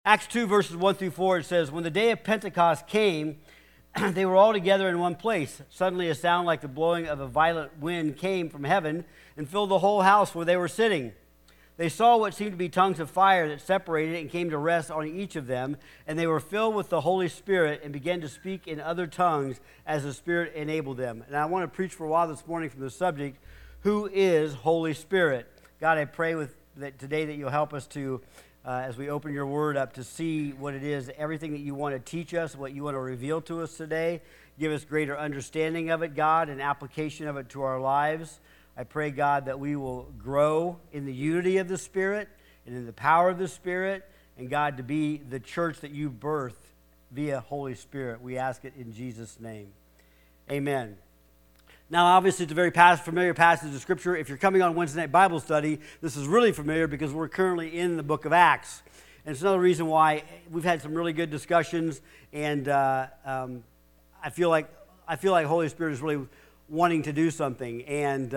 Acts 2, verses 1 through 4, it says, "When the day of Pentecost came, they were all together in one place. Suddenly a sound like the blowing of a violent wind came from heaven and filled the whole house where they were sitting. They saw what seemed to be tongues of fire that separated and came to rest on each of them, and they were filled with the Holy Spirit and began to speak in other tongues as the Spirit enabled them." And I want to preach for a while this morning from the subject, who is Holy Spirit? God, I pray today that you'll help us to, as we open your word up, to see what it is, everything that you want to teach us, what you want to reveal to us today. Give us greater understanding of it, God, and application of it to our lives. I pray, God, that we will grow in the unity of the Spirit and in the power of the Spirit, and God, to be the church that you birth via Holy Spirit. We ask it in Jesus' name. Amen. Now, obviously, it's a very familiar passage of Scripture. If you're coming on Wednesday night Bible study, this is really familiar because we're currently in the book of Acts. And it's another reason why we've had some really good discussions, and I feel like Holy Spirit is really wanting to do something. And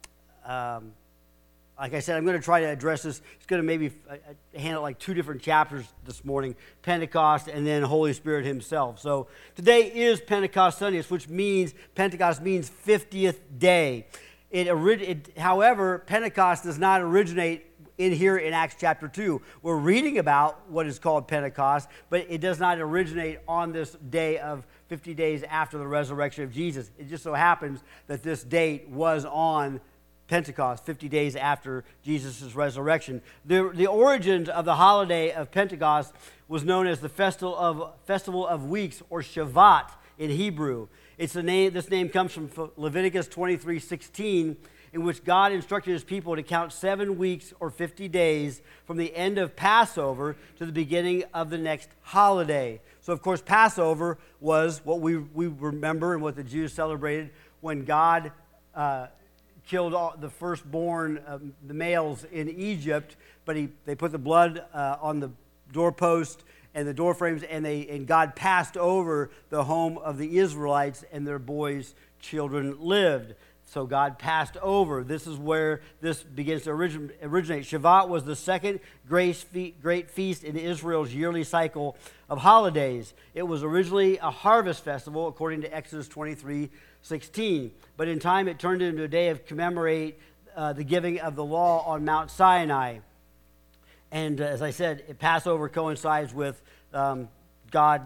like I said, I'm going to try to address this. It's going to maybe handle like two different chapters this morning, Pentecost and then Holy Spirit himself. So today is Pentecost Sunday, which means Pentecost means 50th day. However, Pentecost does not originate in here in Acts chapter 2. We're reading about what is called Pentecost, but it does not originate on this day of 50 days after the resurrection of Jesus. It just so happens that this date was on Pentecost, 50 days after Jesus' resurrection. The origins of the holiday of Pentecost was known as the Festival of Weeks, or Shavat in Hebrew. This name comes from Leviticus 23:16, in which God instructed his people to count 7 weeks or 50 days from the end of Passover to the beginning of the next holiday. So, of course, Passover was what we remember and what the Jews celebrated when God killed all the firstborn, the males in Egypt, but they put the blood on the doorpost and the door frames, and God passed over the home of the Israelites, and their boys' children lived. So God passed over. This is where this begins to originate. Shavat was the second great feast in Israel's yearly cycle of holidays. It was originally a harvest festival, according to Exodus 23:16. But in time, it turned into a day of commemorate the giving of the law on Mount Sinai. And as I said, Passover coincides with God,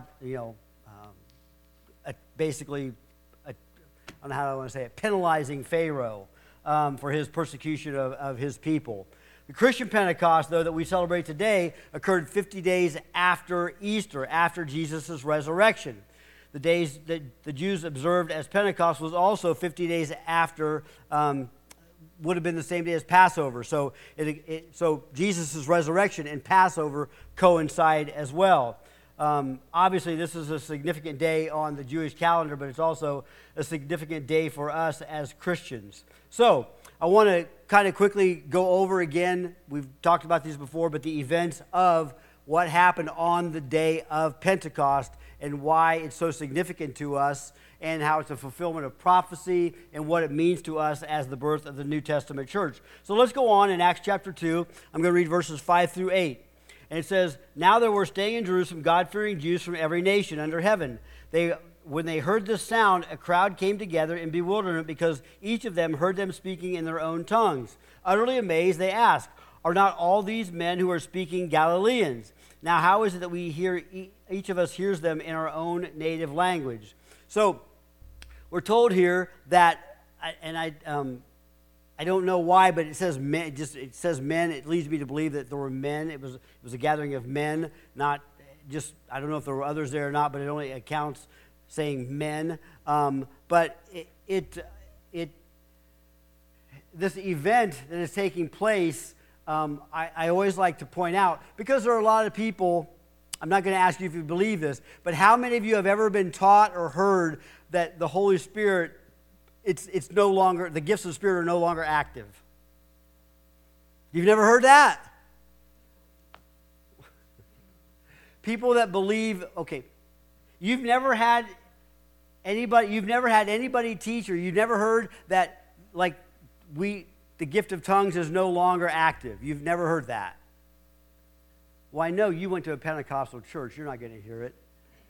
basically, I don't know how I want to say it, penalizing Pharaoh for his persecution of his people. The Christian Pentecost, though, that we celebrate today occurred 50 days after Easter, after Jesus' resurrection. The days that the Jews observed as Pentecost was also 50 days after, would have been the same day as Passover. So, so Jesus' resurrection and Passover coincide as well. Obviously, this is a significant day on the Jewish calendar, but it's also a significant day for us as Christians. So, I want to kind of quickly go over again, we've talked about these before, but the events of what happened on the day of Pentecost and why it's so significant to us, and how it's a fulfillment of prophecy and what it means to us as the birth of the New Testament church. So let's go on in Acts chapter 2. I'm going to read verses 5 through 8. And it says, "Now there were staying in Jerusalem God-fearing Jews from every nation under heaven. When they heard this sound, a crowd came together in bewilderment because each of them heard them speaking in their own tongues. Utterly amazed, they asked, 'Are not all these men who are speaking Galileans? Now how is it that we hear each of us hears them in our own native language?'" So we're told here that, and I don't know why, but it says men. It says men. It leads me to believe that there were men. It was a gathering of men, not just. I don't know if there were others there or not, but it only accounts saying men. But this event that is taking place, I always like to point out, because there are a lot of people. I'm not going to ask you if you believe this, but how many of you have ever been taught or heard that the Holy Spirit, it's no longer, the gifts of the Spirit are no longer active? You've never heard that? People that believe, okay, you've never had anybody teach, or you've never heard that, like, the gift of tongues is no longer active. You've never heard that. Well, I know you went to a Pentecostal church. You're not going to hear it.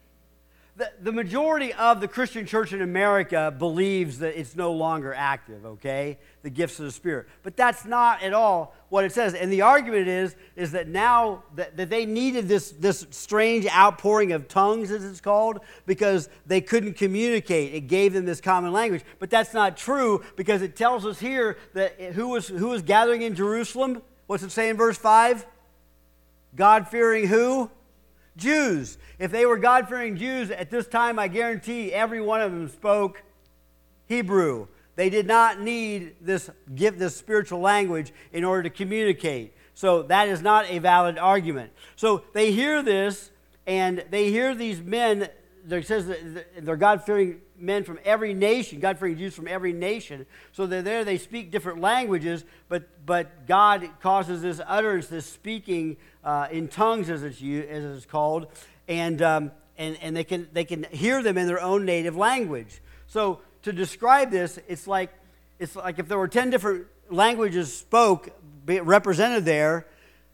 The majority of the Christian church in America believes that it's no longer active, okay? The gifts of the Spirit. But that's not at all what it says. And the argument is that now that they needed this strange outpouring of tongues, as it's called, because they couldn't communicate. It gave them this common language. But that's not true, because it tells us here that who was gathering in Jerusalem? What's it say in verse 5? God-fearing who? Jews. If they were God-fearing Jews at this time, I guarantee every one of them spoke Hebrew. They did not need this spiritual language in order to communicate. So that is not a valid argument. So they hear this, and they hear these men. It says that they're God-fearing men from every nation, God-fearing Jews from every nation. So they're there, they speak different languages, but God causes this utterance, this speaking in tongues, as it's called, and they can hear them in their own native language. So to describe this, it's like if there were 10 different languages represented there,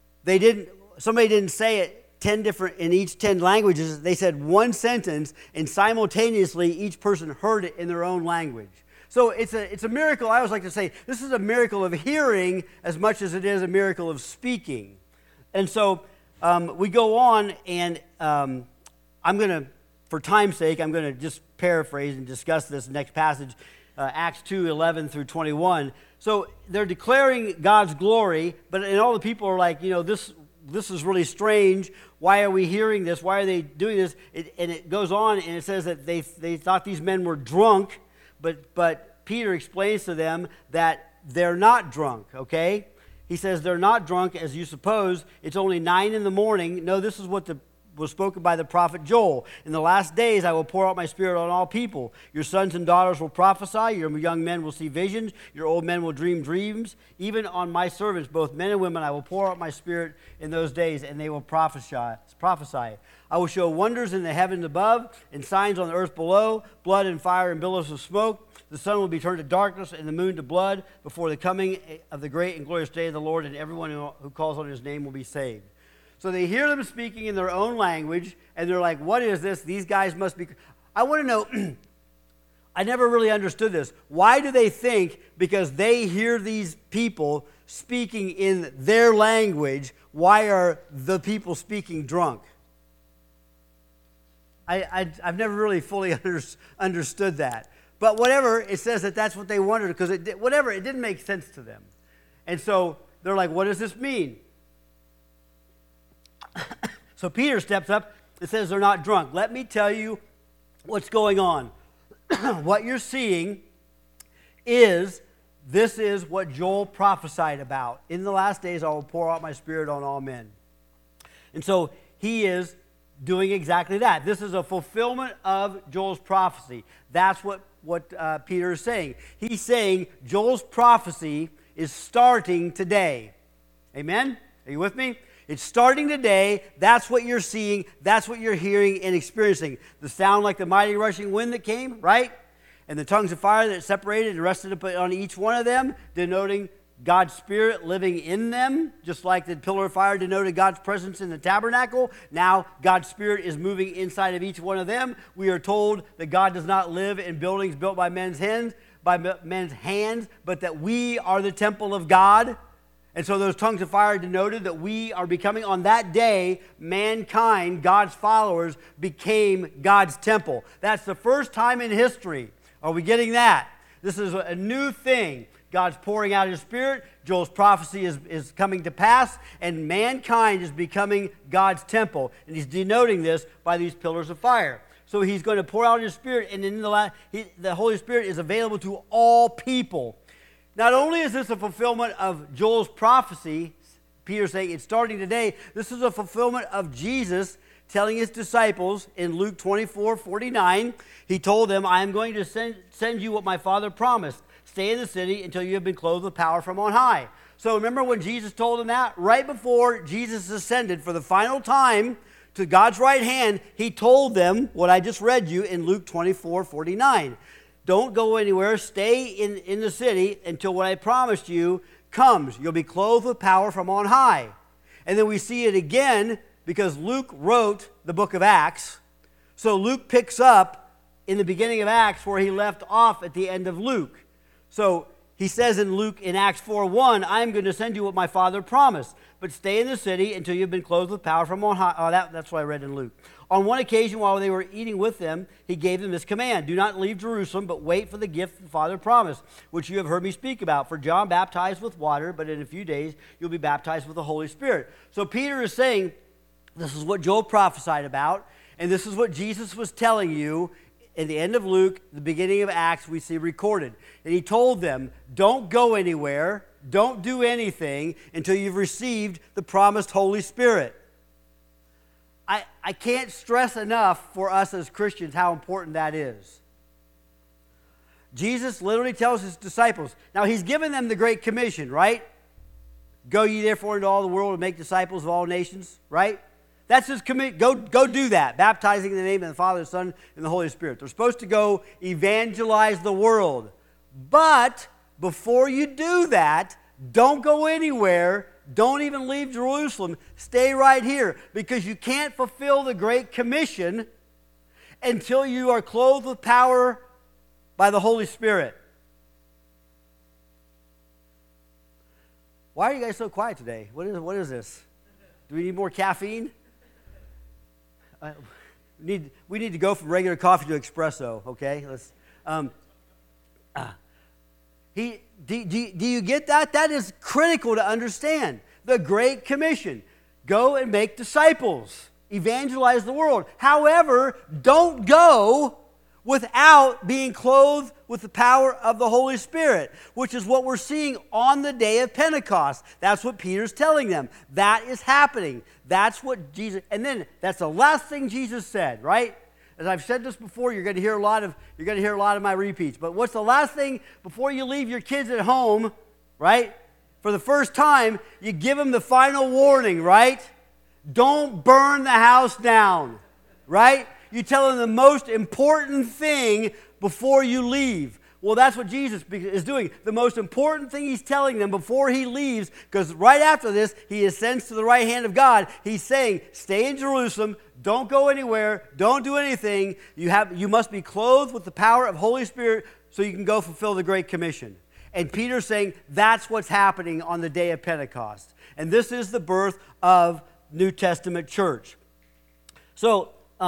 somebody didn't say it 10 different in each 10 languages. They said one sentence, and simultaneously each person heard it in their own language. So it's a miracle. I always like to say this is a miracle of hearing as much as it is a miracle of speaking. And so we go on, and I'm going to, for time's sake, I'm going to just paraphrase and discuss this next passage, Acts 2:11 through 21. So they're declaring God's glory, and all the people are like, this is really strange. Why are we hearing this? Why are they doing this? And it goes on, and it says that they thought these men were drunk, but Peter explains to them that they're not drunk, okay? He says they're not drunk as you suppose. It's only 9 a.m. No, this is what was spoken by the prophet Joel. In the last days I will pour out my Spirit on all people. Your sons and daughters will prophesy. Your young men will see visions. Your old men will dream dreams. Even on my servants, both men and women, I will pour out my Spirit in those days, and they will prophesy. I will show wonders in the heavens above and signs on the earth below, blood and fire and billows of smoke. The sun will be turned to darkness and the moon to blood before the coming of the great and glorious day of the Lord, and everyone who calls on his name will be saved. So they hear them speaking in their own language, and they're like, what is this? These guys must be... I want to know, I never really understood this. Why do they think, because they hear these people speaking in their language, why are the people speaking drunk? I've never really fully understood that. But whatever, it says that that's what they wondered, because it didn't make sense to them. And so they're like, what does this mean? So Peter steps up and says they're not drunk. Let me tell you what's going on. What you're seeing is what Joel prophesied about. In the last days I will pour out my Spirit on all men. And so he is doing exactly that. This is a fulfillment of Joel's prophecy. That's what Peter is saying. He's saying Joel's prophecy is starting today. Amen? Are you with me? It's starting today. That's what you're seeing. That's what you're hearing and experiencing. The sound like the mighty rushing wind that came, right? And the tongues of fire that separated and rested on each one of them, denoting God's Spirit living in them, just like the pillar of fire denoted God's presence in the tabernacle. Now God's Spirit is moving inside of each one of them. We are told that God does not live in buildings built by men's hands, but that we are the temple of God. And so those tongues of fire denoted that we are becoming, on that day, mankind, God's followers, became God's temple. That's the first time in history. Are we getting that? This is a new thing. God's pouring out His Spirit. Joel's prophecy is coming to pass, and mankind is becoming God's temple. And He's denoting this by these pillars of fire. So He's going to pour out His Spirit, and in the Holy Spirit is available to all people. Not only is this a fulfillment of Joel's prophecy, Peter's saying it's starting today, this is a fulfillment of Jesus telling His disciples in Luke 24:49. He told them, I am going to send you what my Father promised. Stay in the city until you have been clothed with power from on high. So remember when Jesus told them that? Right before Jesus ascended for the final time to God's right hand, He told them what I just read you in Luke 24:49. Don't go anywhere. Stay in the city until what I promised you comes. You'll be clothed with power from on high. And then we see it again because Luke wrote the book of Acts. So Luke picks up in the beginning of Acts where he left off at the end of Luke. So he says in Acts 4:1, I'm going to send you what my Father promised, but stay in the city until you've been clothed with power from on high. That's what I read in Luke. On one occasion, while they were eating with them, he gave them this command: do not leave Jerusalem, but wait for the gift the Father promised, which you have heard me speak about. For John baptized with water, but in a few days you'll be baptized with the Holy Spirit. So Peter is saying, this is what Joel prophesied about, and this is what Jesus was telling you. In the end of Luke, the beginning of Acts, we see recorded. And he told them, don't go anywhere, don't do anything until you've received the promised Holy Spirit. I can't stress enough for us as Christians how important that is. Jesus literally tells his disciples, now he's given them the Great Commission, right? Go ye therefore into all the world and make disciples of all nations, right? That's his commitment. Go do that, baptizing in the name of the Father, the Son, and the Holy Spirit. They're supposed to go evangelize the world. But before you do that, don't go anywhere. Don't even leave Jerusalem. Stay right here, because you can't fulfill the Great Commission until you are clothed with power by the Holy Spirit. Why are you guys so quiet today? What is this? Do we need more caffeine? We need to go from regular coffee to espresso, okay? Do you get that? That is critical to understand. The Great Commission. Go and make disciples. Evangelize the world. However, don't go without being clothed with the power of the Holy Spirit, which is what we're seeing on the day of Pentecost. That's what Peter's telling them. That is happening. That's what Jesus, and then that's the last thing Jesus said, right? As I've said this before, you're going to hear a lot of my repeats. But what's the last thing before you leave your kids at home, right? For the first time, you give them the final warning, right? Don't burn the house down, right? You tell them the most important thing before you leave. Well, that's what Jesus is doing. The most important thing he's telling them before he leaves, because right after this, he ascends to the right hand of God. He's saying, stay in Jerusalem, don't go anywhere, don't do anything. You must be clothed with the power of Holy Spirit so you can go fulfill the Great Commission. And Peter's saying that's what's happening on the day of Pentecost. And this is the birth of New Testament church. So,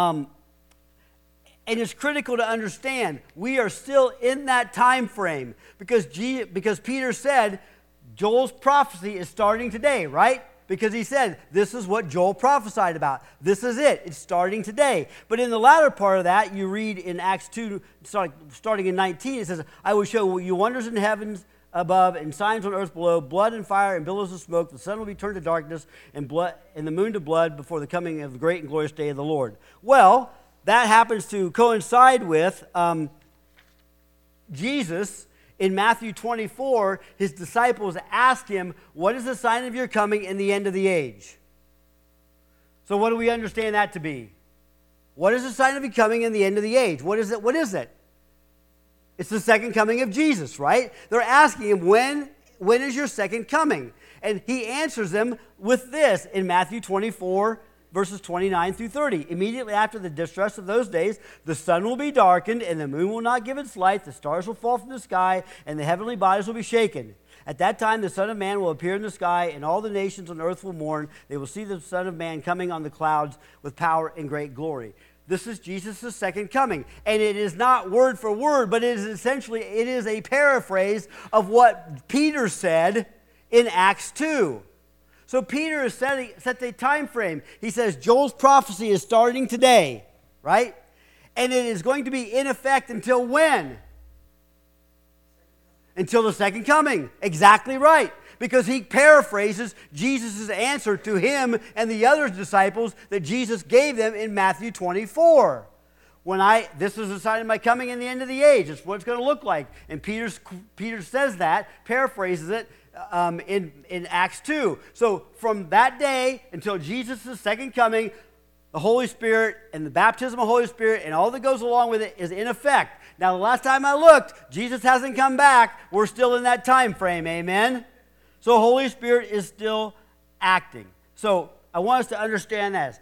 and it's critical to understand we are still in that time frame because Peter said Joel's prophecy is starting today, right? Because he said this is what Joel prophesied about. This is it. It's starting today. But in the latter part of that, you read in Acts 2, starting in 19, it says, I will show you wonders in heavens above and signs on earth below, blood and fire and billows of smoke. The sun will be turned to darkness and the moon to blood before the coming of the great and glorious day of the Lord. Well, that happens to coincide with Jesus. In Matthew 24, his disciples asked him, what is the sign of your coming in the end of the age? So what do we understand that to be? What is the sign of your coming in the end of the age? What is it? What is it? It's the second coming of Jesus, right? They're asking him, when is your second coming? And he answers them with this in Matthew 24, verses 29 through 30. Immediately after the distress of those days, the sun will be darkened, and the moon will not give its light, the stars will fall from the sky, and the heavenly bodies will be shaken. At that time, the Son of Man will appear in the sky, and all the nations on earth will mourn. They will see the Son of Man coming on the clouds with power and great glory. This is Jesus' second coming. And it is not word for word, but it is a paraphrase of what Peter said in Acts 2. So Peter has set a time frame. He says Joel's prophecy is starting today, right? And it is going to be in effect until when? Until the second coming. Exactly right. Because he paraphrases Jesus' answer to him and the other disciples that Jesus gave them in Matthew 24. This is the sign of my coming in the end of the age. It's what it's going to look like. And Peter says that, paraphrases it, in Acts 2. So from that day until Jesus' second coming, the Holy Spirit and the baptism of the Holy Spirit and all that goes along with it is in effect. Now, the last time I looked, Jesus hasn't come back. We're still in that time frame, amen? So Holy Spirit is still acting. So I want us to understand this.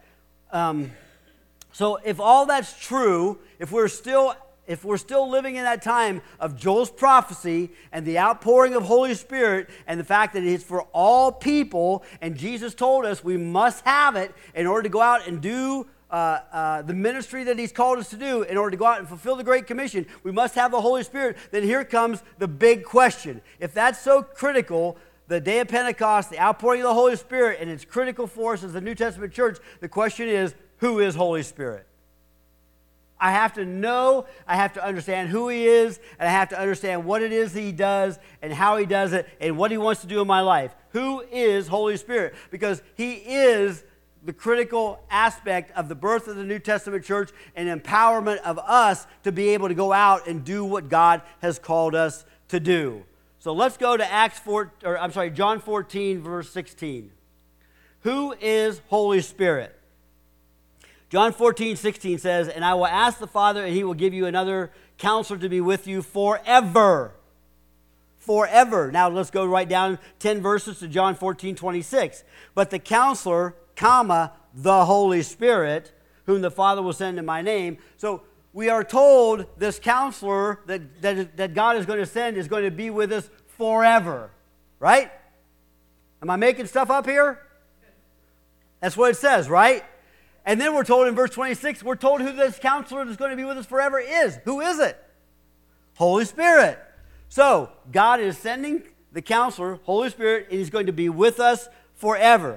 So if all that's true, if we're still living in that time of Joel's prophecy and the outpouring of Holy Spirit and the fact that it's for all people, and Jesus told us we must have it in order to go out and do the ministry that he's called us to do, in order to go out and fulfill the Great Commission, we must have the Holy Spirit, then here comes the big question. If that's so critical, the day of Pentecost, the outpouring of the Holy Spirit, and it's critical for us as the New Testament church, the question is, who is Holy Spirit? I have to know, I have to understand who he is, and I have to understand what it is he does and how he does it and what he wants to do in my life. Who is Holy Spirit? Because he is the critical aspect of the birth of the New Testament church and empowerment of us to be able to go out and do what God has called us to do. So let's go to John 14, verse 16. Who is Holy Spirit? John 14, 16 says, "And I will ask the Father, and he will give you another counselor to be with you forever." Forever. Now let's go right down 10 verses to John 14, 26. "But the counselor, the Holy Spirit, whom the Father will send in my name." So we are told this counselor that God is going to send is going to be with us forever. Right? Am I making stuff up here? That's what it says, right? And then we're told in verse 26, we're told who this counselor that's going to be with us forever is. Who is it? Holy Spirit. So God is sending the counselor, Holy Spirit, and he's going to be with us forever.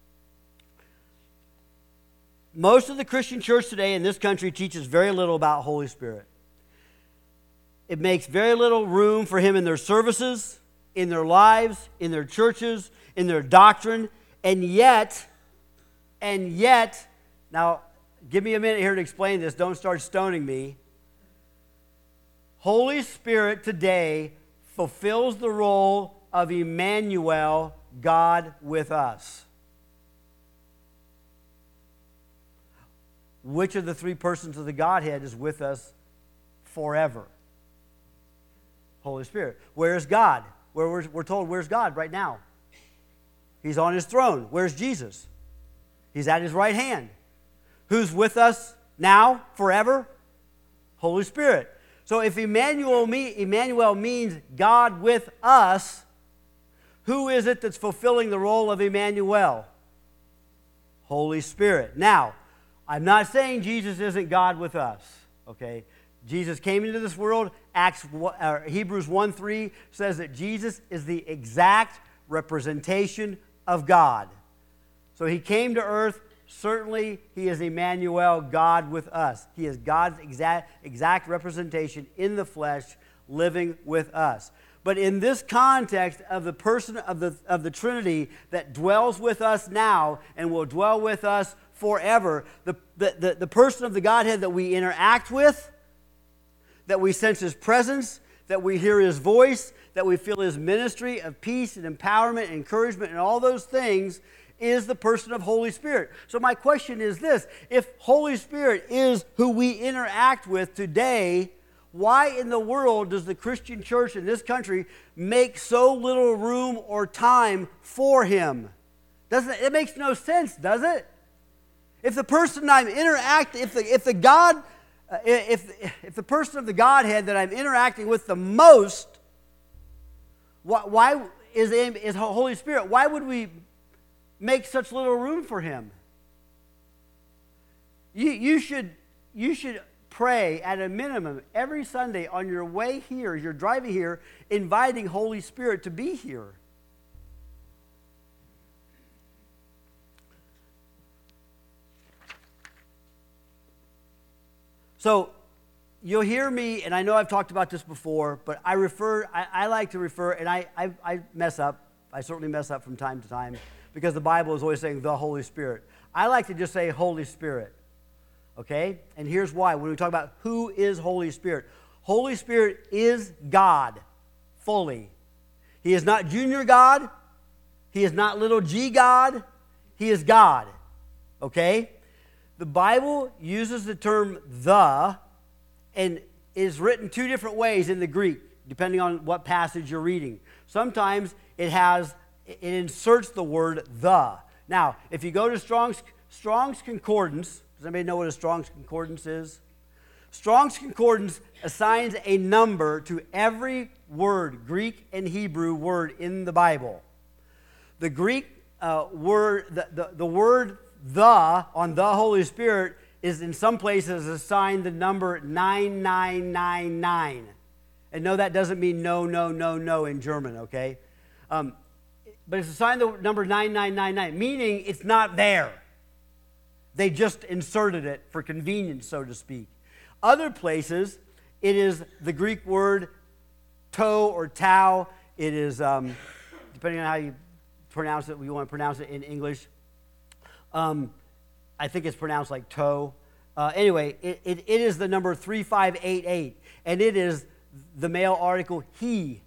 Most of the Christian church today in this country teaches very little about Holy Spirit. It makes very little room for him in their services, in their lives, in their churches, in their doctrine, and yet, now give me a minute here to explain this, don't start stoning me. Holy Spirit today fulfills the role of Emmanuel, God with us. Which of the three persons of the Godhead is with us forever? Holy Spirit. Where is God? We're told, where's God right now? He's on his throne. Where's Jesus? He's at his right hand. Who's with us now, forever? Holy Spirit. So if Emmanuel means God with us, who is it that's fulfilling the role of Emmanuel? Holy Spirit. Now, I'm not saying Jesus isn't God with us, okay? Jesus came into this world. Hebrews 1:3 says that Jesus is the exact representation of God. So he came to earth. Certainly, he is Emmanuel, God with us. He is God's exact representation in the flesh, living with us. But in this context of the person of the Trinity that dwells with us now and will dwell with us forever, the person of the Godhead that we interact with, that we sense his presence, that we hear his voice, that we feel his ministry of peace and empowerment and encouragement and all those things, is the person of Holy Spirit. So my question is this: if Holy Spirit is who we interact with today, why in the world does the Christian church in this country make so little room or time for him? It makes no sense, does it? If the person I'm interacting, if the person of the Godhead that I'm interacting with the most, why is Holy Spirit? Why would we make such little room for him? You should pray at a minimum every Sunday on your way here, as you're driving here, inviting Holy Spirit to be here. So you'll hear me, and I know I've talked about this before, but I like to refer, and I mess up. I certainly mess up from time to time, because the Bible is always saying the Holy Spirit. I like to just say Holy Spirit, okay? And here's why. When we talk about who is Holy Spirit, Holy Spirit is God fully. He is not junior God. He is not little g God. He is God, okay? The Bible uses the term the, and is written two different ways in the Greek, depending on what passage you're reading. Sometimes it inserts the word the. Now, if you go to Strong's Concordance, does anybody know what a Strong's Concordance is? Strong's Concordance assigns a number to every word, Greek and Hebrew word in the Bible. The Greek word, the word "the" on the Holy Spirit is in some places assigned the number 9999. And no, that doesn't mean no, no, no, no in German, okay? But it's assigned the number 9999, meaning it's not there. They just inserted it for convenience, so to speak. Other places, it is the Greek word "to" or "tau." It is, depending on how you pronounce it, you want to pronounce it in English. I think it's pronounced like "toe." Anyway, it is the number 3588, and it is the male article "he."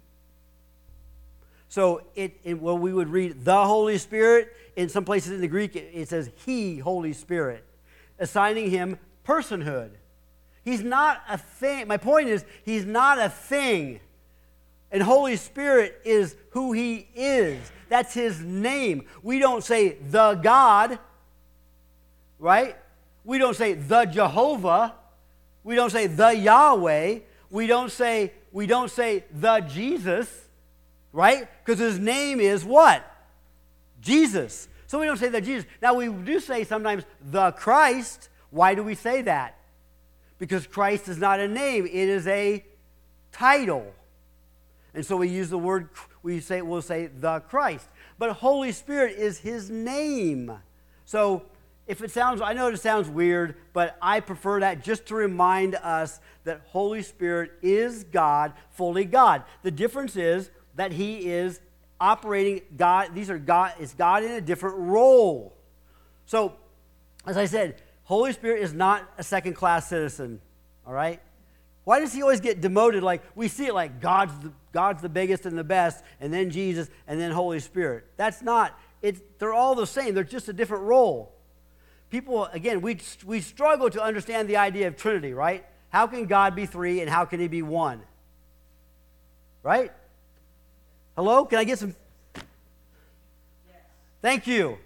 So when we would read the Holy Spirit, in some places in the Greek it says "he, Holy Spirit," assigning him personhood. He's not a thing. My point is, he's not a thing. And Holy Spirit is who he is. That's his name. We don't say the God, right? We don't say the Jehovah. We don't say the Yahweh. We don't say the Jesus, right? Because his name is what? Jesus. So we don't say the Jesus. Now we do say sometimes the Christ. Why do we say that? Because Christ is not a name, it is a title. And so we use the word, we'll say the Christ. But Holy Spirit is his name. So if it sounds, I know it sounds weird, but I prefer that just to remind us that Holy Spirit is God, fully God. The difference is that he is operating God, it's God in a different role. So, as I said, Holy Spirit is not a second-class citizen, all right? Why does he always get demoted? Like, we see it like God's the biggest and the best, and then Jesus, and then Holy Spirit. That's not, they're all the same. They're just a different role. People, again, we struggle to understand the idea of Trinity, right? How can God be three, and how can he be one? Right? Hello? Can I get some? Yes. Thank you.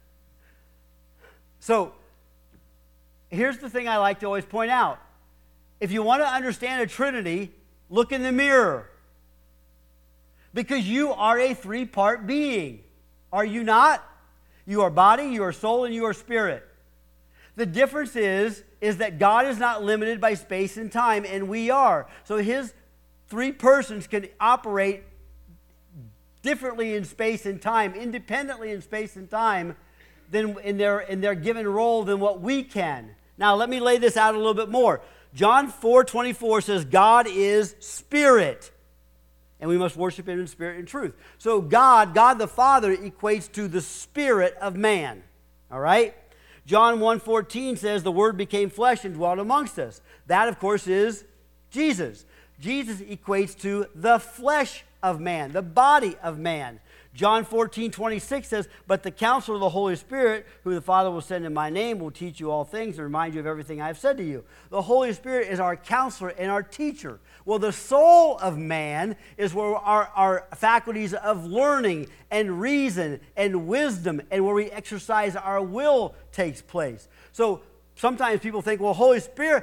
So, here's the thing I like to always point out. If you want to understand a Trinity, look in the mirror. Because you are a three-part being. Are you not? You are body, you are soul, and you are spirit. The difference is that God is not limited by space and time, and we are. So his three persons can operate differently in space and time, independently in space and time, than in their given role than what we can. Now, let me lay this out a little bit more. John 4:24 says, God is spirit, and we must worship him in spirit and truth. So God the Father equates to the spirit of man, all right? John 1:14 says, the Word became flesh and dwelt amongst us. That, of course, is Jesus. Jesus equates to the flesh of man, the body of man. John 14:26 says, but the Counselor of the Holy Spirit, who the Father will send in my name, will teach you all things and remind you of everything I have said to you. The Holy Spirit is our counselor and our teacher. Well, the soul of man is where our faculties of learning and reason and wisdom and where we exercise our will takes place. So sometimes people think, well, Holy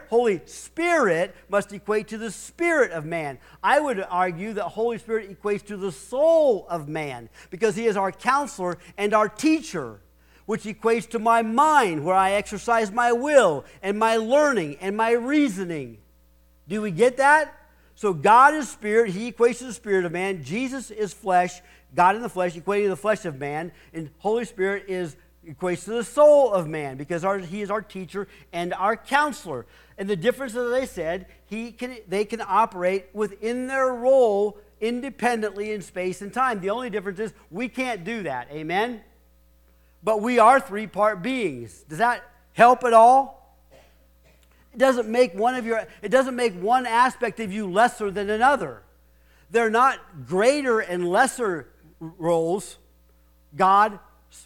Spirit must equate to the spirit of man. I would argue that Holy Spirit equates to the soul of man because he is our counselor and our teacher, which equates to my mind where I exercise my will and my learning and my reasoning. Do we get that? So God is spirit. He equates to the spirit of man. Jesus is flesh, God in the flesh, equating to the flesh of man. And Holy Spirit equates to the soul of man because he is our teacher and our counselor. And the difference, as I said, they can operate within their role independently in space and time. The only difference is we can't do that. Amen? But we are three-part beings. Does that help at all? It doesn't make one aspect of you lesser than another. They're not greater and lesser roles. God,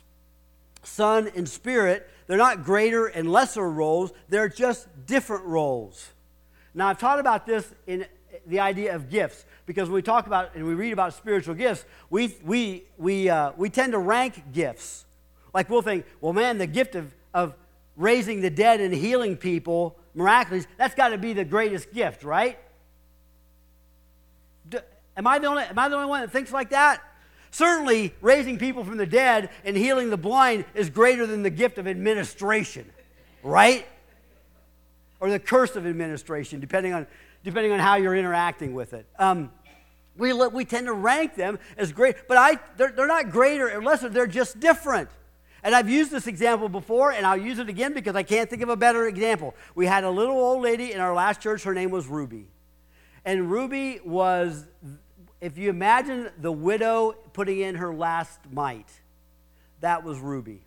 Son, and Spirit, they're not greater and lesser roles. They're just different roles. Now, I've taught about this in the idea of gifts because when we talk about and we read about spiritual gifts, we tend to rank gifts. Like we'll think, well, man, the gift of raising the dead and healing people miraculously, that's got to be the greatest gift, right? Am I the only one that thinks like that? Certainly, raising people from the dead and healing the blind is greater than the gift of administration, right? Or the curse of administration, depending on how you're interacting with it. We tend to rank them as great, but they're not greater or lesser. They're just different. And I've used this example before, and I'll use it again because I can't think of a better example. We had a little old lady in our last church. Her name was Ruby. And Ruby was, if you imagine the widow putting in her last mite, that was Ruby.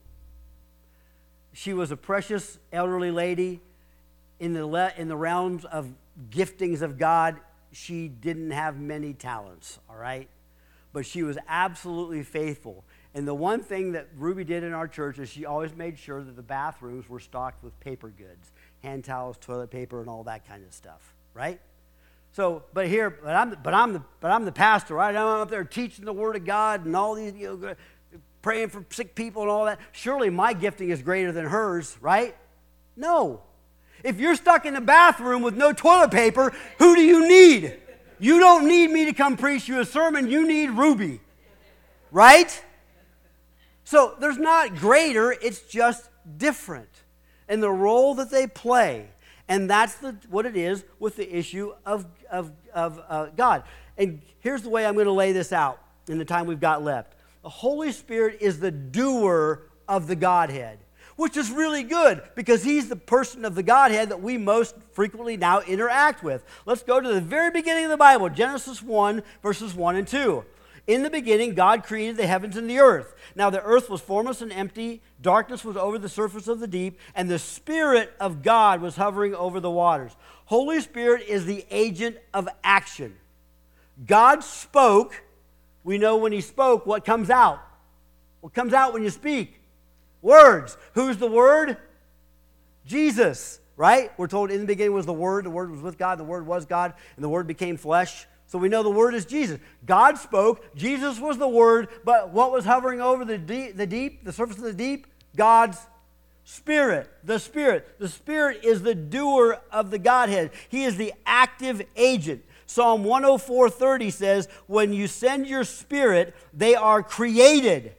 She was a precious elderly lady. In the realms of giftings of God, she didn't have many talents, all right? But she was absolutely faithful. And the one thing that Ruby did in our church is she always made sure that the bathrooms were stocked with paper goods, hand towels, toilet paper, and all that kind of stuff, right? So, but I'm the pastor, right? I'm up there teaching the Word of God and all these, praying for sick people and all that. Surely my gifting is greater than hers, right? No. If you're stuck in the bathroom with no toilet paper, who do you need? You don't need me to come preach you a sermon. You need Ruby, right? So there's not greater, it's just different in the role that they play. And that's what it is with the issue of God. And here's the way I'm going to lay this out in the time we've got left. The Holy Spirit is the doer of the Godhead, which is really good because he's the person of the Godhead that we most frequently now interact with. Let's go to the very beginning of the Bible, Genesis 1, verses 1 and 2. In the beginning, God created the heavens and the earth. Now the earth was formless and empty. Darkness was over the surface of the deep, and the Spirit of God was hovering over the waters. Holy Spirit is the agent of action. God spoke. We know when he spoke, what comes out? What comes out when you speak? Words. Who's the Word? Jesus, right? We're told in the beginning was the Word was with God, the Word was God, and the Word became flesh. So we know the Word is Jesus. God spoke, Jesus was the Word, but what was hovering over the deep, the surface of the deep? God's Spirit, the Spirit. The Spirit is the doer of the Godhead. He is the active agent. Psalm 104:30 says, when you send your Spirit, they are created.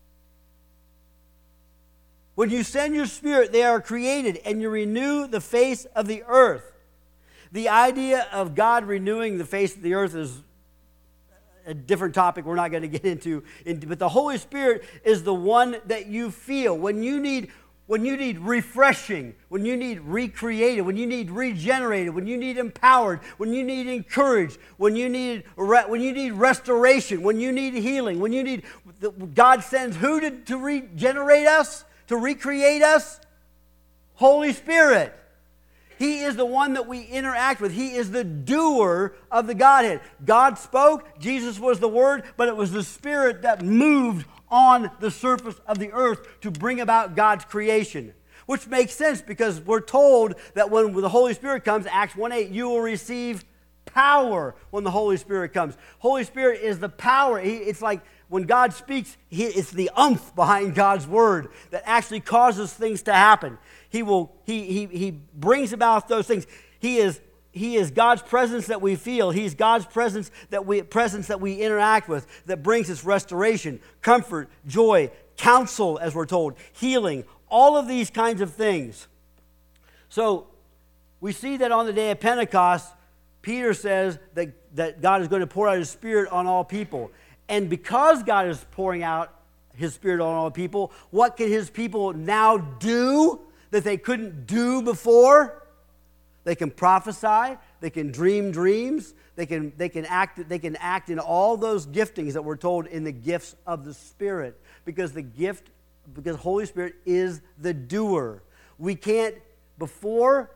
When you send your Spirit, they are created, and you renew the face of the earth. The idea of God renewing the face of the earth is a different topic we're not going to get into. But the Holy Spirit is the one that you feel. When you need refreshing, when you need recreated, when you need regenerated, when you need empowered, when you need encouraged, when you need restoration, when you need healing, God sends who to regenerate us, to recreate us? Holy Spirit. He is the one that we interact with. He is the doer of the Godhead. God spoke, Jesus was the Word, but it was the Spirit that moved on the surface of the earth to bring about God's creation. Which makes sense because we're told that when the Holy Spirit comes, Acts 1:8, you will receive power when the Holy Spirit comes. Holy Spirit is the power. It's like when God speaks, it's the umph behind God's word that actually causes things to happen. He brings about those things. He is God's presence that we feel. He's God's presence that we interact with that brings us restoration, comfort, joy, counsel, as we're told, healing, all of these kinds of things. So we see that on the day of Pentecost, Peter says that God is going to pour out his Spirit on all people. And because God is pouring out his Spirit on all people, what can his people now do that they couldn't do before? They can prophesy, they can dream dreams, they can act in all those giftings that we're told in the gifts of the Spirit, because Holy Spirit is the doer. We can't before.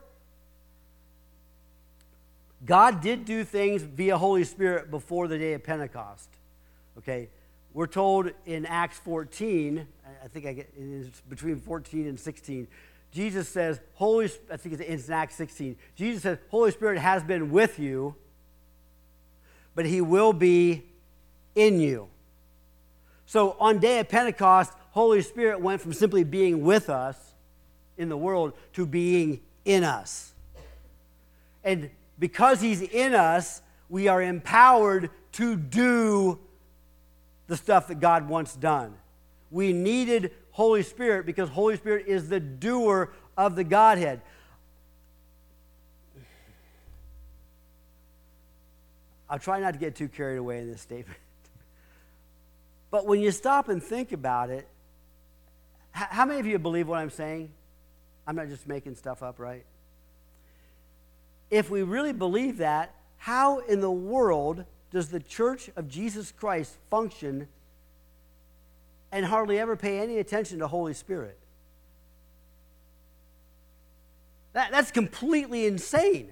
God did do things via Holy Spirit before the day of Pentecost. Okay, we're told in Acts 14, I think it is between 14 and 16, Jesus says, I think it's in Acts 16, Jesus says, Holy Spirit has been with you, but he will be in you. So on day of Pentecost, Holy Spirit went from simply being with us in the world to being in us. And because he's in us, we are empowered to do the stuff that God wants done. We needed Holy Spirit because Holy Spirit is the doer of the Godhead. I'll try not to get too carried away in this statement. But when you stop and think about it, how many of you believe what I'm saying? I'm not just making stuff up, right? If we really believe that, how in the world does the Church of Jesus Christ function and hardly ever pay any attention to Holy Spirit? That's completely insane.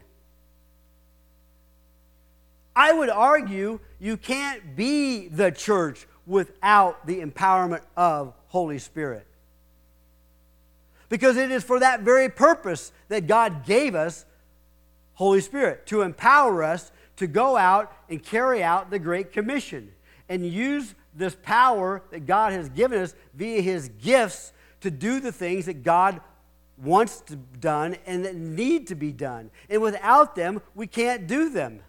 I would argue you can't be the church without the empowerment of Holy Spirit. Because it is for that very purpose that God gave us Holy Spirit, to empower us to go out and carry out the Great Commission and use this power that God has given us via His gifts to do the things that God wants to be done and that need to be done. And without them, we can't do them.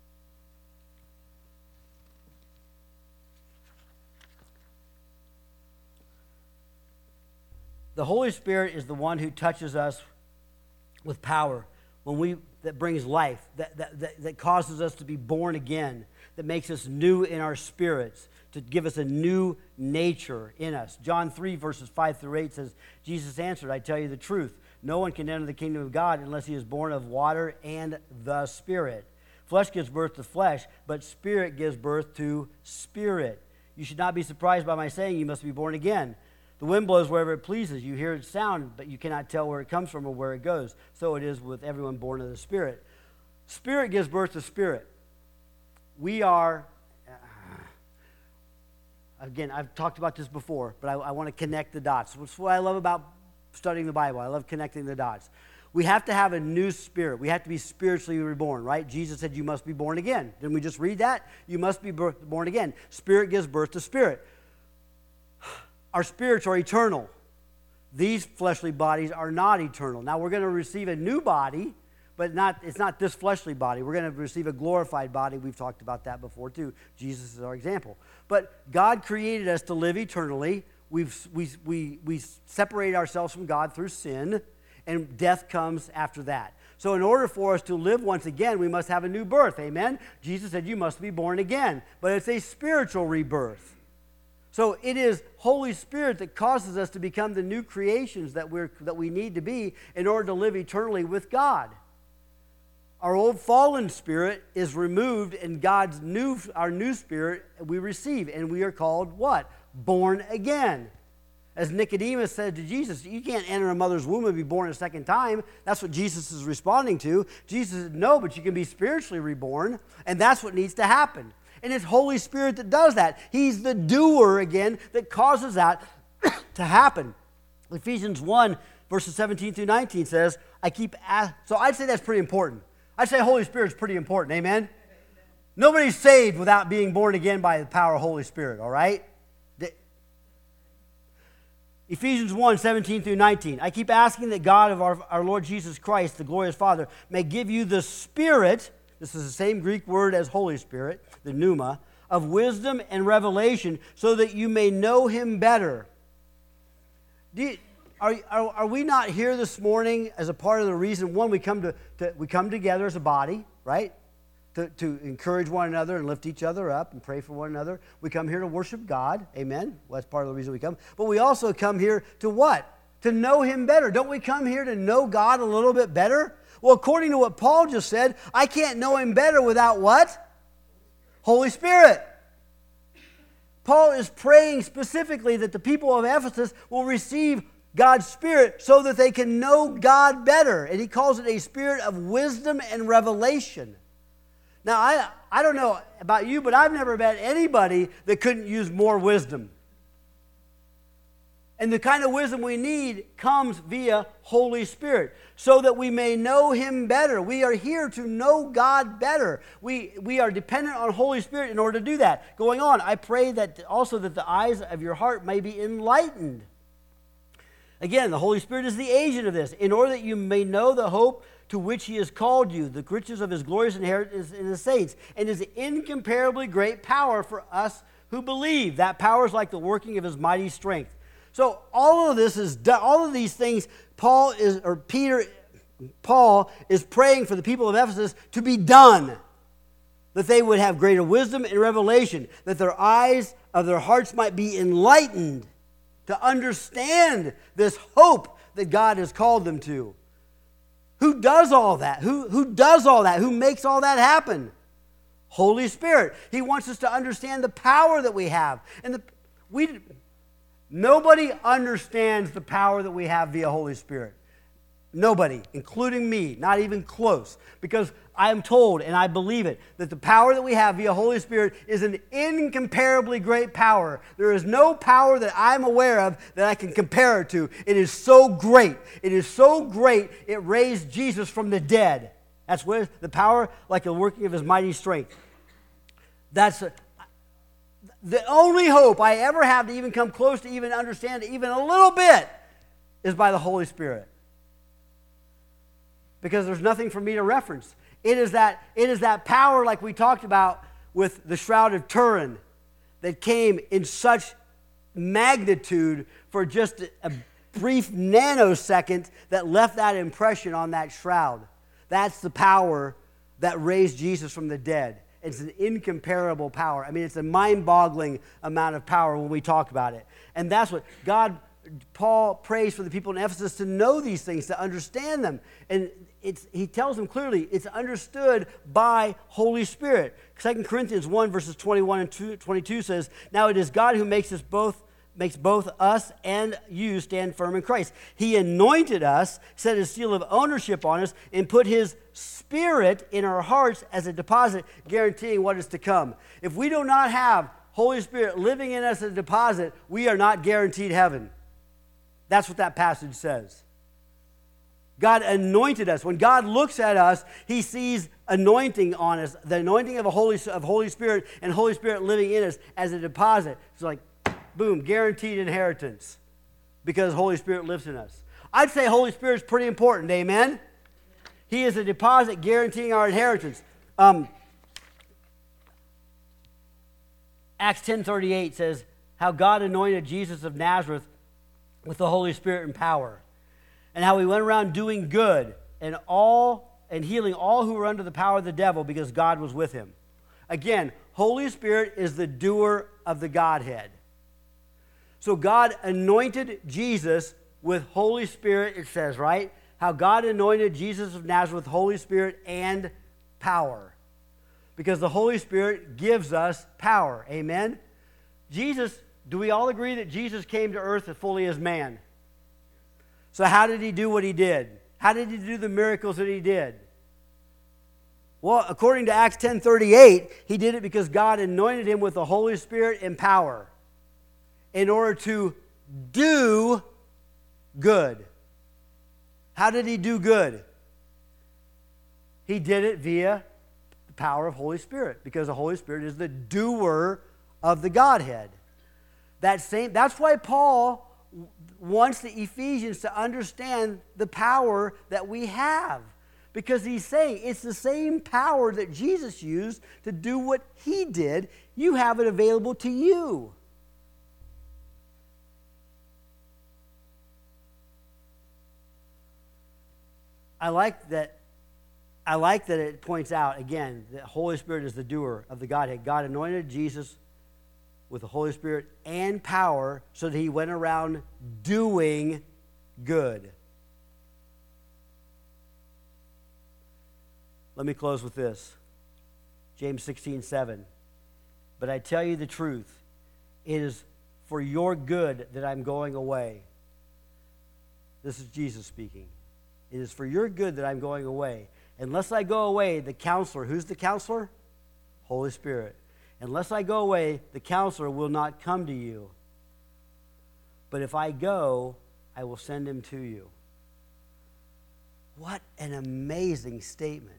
The Holy Spirit is the one who touches us with power that brings life, that causes us to be born again, that makes us new in our spirits, to give us a new nature in us. John 3, verses 5 through 8 says, Jesus answered, I tell you the truth, no one can enter the kingdom of God unless he is born of water and the Spirit. Flesh gives birth to flesh, but Spirit gives birth to spirit. You should not be surprised by my saying you must be born again. The wind blows wherever it pleases. You hear its sound, but you cannot tell where it comes from or where it goes. So it is with everyone born of the Spirit. Spirit gives birth to spirit. We are, again, I've talked about this before, but I want to connect the dots. That's what I love about studying the Bible. I love connecting the dots. We have to have a new spirit. We have to be spiritually reborn, right? Jesus said you must be born again. Didn't we just read that? You must be born again. Spirit gives birth to spirit. Our spirits are eternal. These fleshly bodies are not eternal. Now we're going to receive a new body, but it's not this fleshly body. We're going to receive a glorified body. We've talked about that before too. Jesus is our example. But God created us to live eternally. We separate ourselves from God through sin, and death comes after that. So in order for us to live once again, we must have a new birth. Amen? Jesus said you must be born again. But it's a spiritual rebirth. So it is Holy Spirit that causes us to become the new creations that we need to be in order to live eternally with God. Our old fallen spirit is removed, and our new spirit we receive, and we are called what? Born again. As Nicodemus said to Jesus, you can't enter a mother's womb and be born a second time. That's what Jesus is responding to. Jesus said, no, but you can be spiritually reborn, and that's what needs to happen. And it's Holy Spirit that does that. He's the doer, again, that causes that to happen. Ephesians 1, verses 17 through 19 says, so I'd say that's pretty important. I'd say Holy Spirit's pretty important, amen? Nobody's saved without being born again by the power of Holy Spirit, all right? Ephesians 1, 17 through 19. I keep asking that God of our Lord Jesus Christ, the glorious Father, may give you the Spirit. This is the same Greek word as Holy Spirit, the pneuma, of wisdom and revelation so that you may know Him better. Are we not here this morning as a part of the reason, one, we come together as a body, right? To encourage one another and lift each other up and pray for one another. We come here to worship God, amen? Well, that's part of the reason we come. But we also come here to what? To know Him better. Don't we come here to know God a little bit better? Well, according to what Paul just said, I can't know Him better without what? Holy Spirit. Paul is praying specifically that the people of Ephesus will receive God's Spirit so that they can know God better. And he calls it a spirit of wisdom and revelation. Now, I don't know about you, but I've never met anybody that couldn't use more wisdom. And the kind of wisdom we need comes via Holy Spirit, so that we may know Him better. We are here to know God better. We are dependent on Holy Spirit in order to do that. Going on, I pray that also that the eyes of your heart may be enlightened. Again, the Holy Spirit is the agent of this, in order that you may know the hope to which He has called you, the riches of His glorious inheritance in the saints, and His incomparably great power for us who believe. That power is like the working of His mighty strength. So all of this is done. All of these things, Paul is praying for the people of Ephesus to be done, that they would have greater wisdom and revelation, that their eyes of their hearts might be enlightened to understand this hope that God has called them to. Who does all that? Who does all that? Who makes all that happen? Holy Spirit. He wants us to understand the power that we have. And nobody understands the power that we have via Holy Spirit. Nobody, including me, not even close. Because I am told, and I believe it, that the power that we have via Holy Spirit is an incomparably great power. There is no power that I'm aware of that I can compare it to. It is so great. It is so great, it raised Jesus from the dead. That's what the power, like the working of His mighty strength. That's the only hope I ever have to even come close to even understand even a little bit is by the Holy Spirit. Because there's nothing for me to reference. It is that power, like we talked about with the Shroud of Turin, that came in such magnitude for just a brief nanosecond that left that impression on that shroud. That's the power that raised Jesus from the dead. It's an incomparable power. I mean, it's a mind-boggling amount of power when we talk about it. And that's what Paul prays for the people in Ephesus to know these things, to understand them. And he tells them clearly it's understood by Holy Spirit. 2 Corinthians 1 verses 21 and 22 says, "Now it is God who makes both us and you stand firm in Christ. He anointed us, set His seal of ownership on us, and put His Spirit in our hearts as a deposit, guaranteeing what is to come." If we do not have Holy Spirit living in us as a deposit, we are not guaranteed heaven. That's what that passage says. God anointed us. When God looks at us, He sees anointing on us, the anointing of Holy Spirit and Holy Spirit living in us as a deposit. It's like, boom, guaranteed inheritance because Holy Spirit lives in us. I'd say Holy Spirit is pretty important, amen? He is a deposit guaranteeing our inheritance. Acts 10:38 says, how God anointed Jesus of Nazareth with the Holy Spirit and power, and how He went around doing good and healing all who were under the power of the devil because God was with Him. Again, Holy Spirit is the doer of the Godhead. So God anointed Jesus with Holy Spirit, it says, right? How God anointed Jesus of Nazareth with Holy Spirit and power. Because the Holy Spirit gives us power. Amen? Do we all agree that Jesus came to earth fully as man? So how did He do what He did? How did He do the miracles that He did? Well, according to Acts 10:38, He did it because God anointed Him with the Holy Spirit and power in order to do good. How did He do good? He did it via the power of Holy Spirit, because the Holy Spirit is the doer of the Godhead. That's why Paul wants the Ephesians to understand the power that we have. Because he's saying it's the same power that Jesus used to do what He did. You have it available to you. I like that it points out, again, that Holy Spirit is the doer of the Godhead. God anointed Jesus with the Holy Spirit and power so that He went around doing good. Let me close with this. James 16:7. But I tell you the truth, it is for your good that I'm going away. This is Jesus speaking. It is for your good that I'm going away. Unless I go away, the counselor, who's the counselor? Holy Spirit. Unless I go away, the counselor will not come to you. But if I go, I will send him to you. What an amazing statement.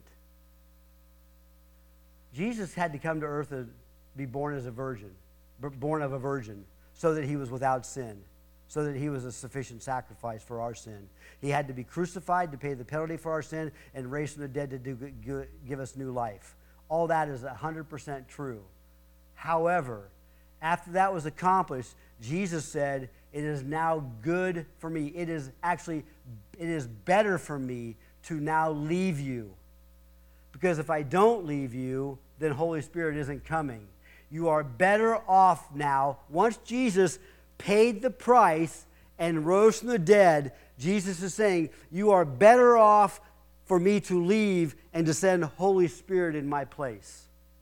Jesus had to come to earth and be born as a virgin, born of a virgin, so that he was without sin, so that he was a sufficient sacrifice for our sin. He had to be crucified to pay the penalty for our sin and raised from the dead to give us new life. All that is 100% true. However, after that was accomplished, Jesus said, it is now good for me. It is better for me to now leave you. Because if I don't leave you, then Holy Spirit isn't coming. You are better off now. Once Jesus paid the price and rose from the dead, Jesus is saying, you are better off for me to leave and to send Holy Spirit in my place.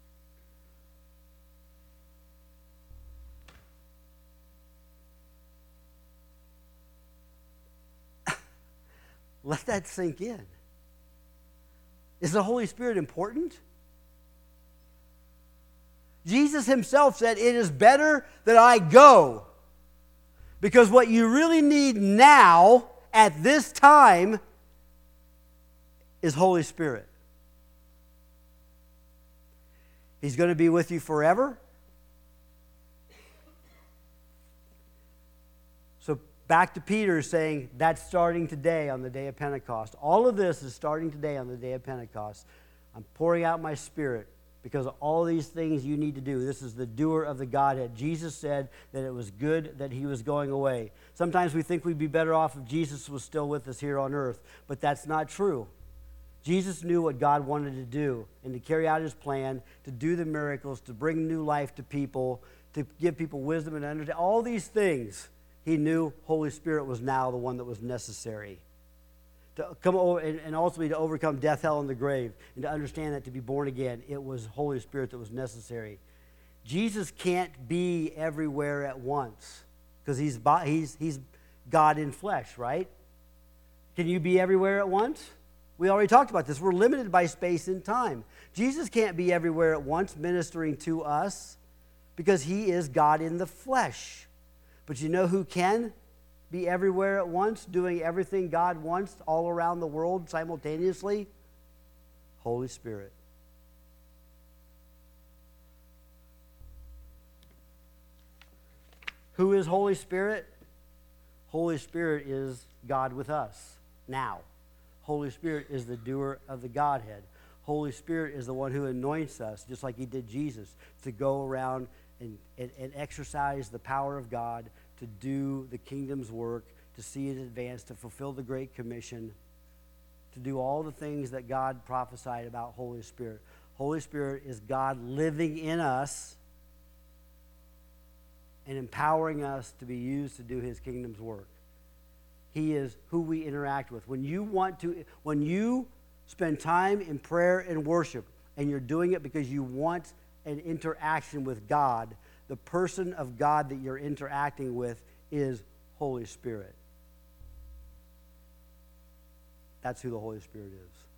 Let that sink in. Is the Holy Spirit important? Jesus himself said, it is better that I go. Because what you really need now, at this time, is Holy Spirit. He's going to be with you forever. So back to Peter saying, that's starting today on the day of Pentecost. All of this is starting today on the day of Pentecost. I'm pouring out my Spirit because of all these things you need to do. This is the doer of the Godhead. Jesus said that it was good that he was going away. Sometimes we think we'd be better off if Jesus was still with us here on earth, but that's not true. Jesus knew what God wanted to do and to carry out his plan, to do the miracles, to bring new life to people, to give people wisdom and understanding. All these things, he knew Holy Spirit was now the one that was necessary to come over and ultimately to overcome death, hell, and the grave, and to understand that to be born again, it was Holy Spirit that was necessary. Jesus can't be everywhere at once because he's God in flesh, right? Can you be everywhere at once? We already talked about this. We're limited by space and time. Jesus can't be everywhere at once ministering to us because he is God in the flesh. But you know who can be everywhere at once, doing everything God wants all around the world simultaneously? Holy Spirit. Who is Holy Spirit? Holy Spirit is God with us now. Holy Spirit is the doer of the Godhead. Holy Spirit is the one who anoints us, just like he did Jesus, to go around and exercise the power of God, to do the kingdom's work, to see it advance, to fulfill the Great Commission, to do all the things that God prophesied about Holy Spirit. Holy Spirit is God living in us and empowering us to be used to do his kingdom's work. He is who we interact with. When you spend time in prayer and worship, and you're doing it because you want an interaction with God, the person of God that you're interacting with is Holy Spirit. That's who the Holy Spirit is.